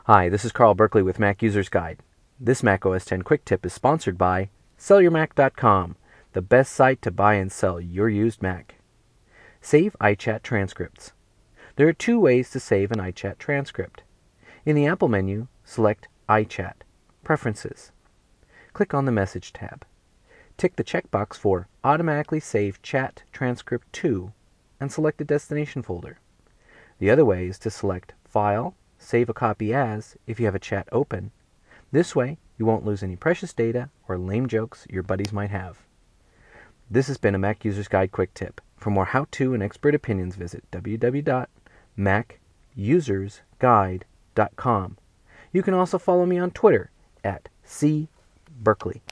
Hi, this is Carl Berkeley with Mac User's Guide. This Mac OS X Quick Tip is sponsored by SellYourMac.com, the best site to buy and sell your used Mac. Save iChat transcripts. There are two ways to save an iChat transcript. In the Apple menu, select iChat, Preferences. Click on the Message tab. Tick the checkbox for Automatically Save Chat Transcript to and select a destination folder. The other way is to select File, Save a Copy As if you have a chat open. This way, you won't lose any precious data or lame jokes your buddies might have. This has been a Mac User's Guide Quick Tip. For more how-to and expert opinions, visit www.macusersguide.com. You can also follow me on Twitter at cberkeley.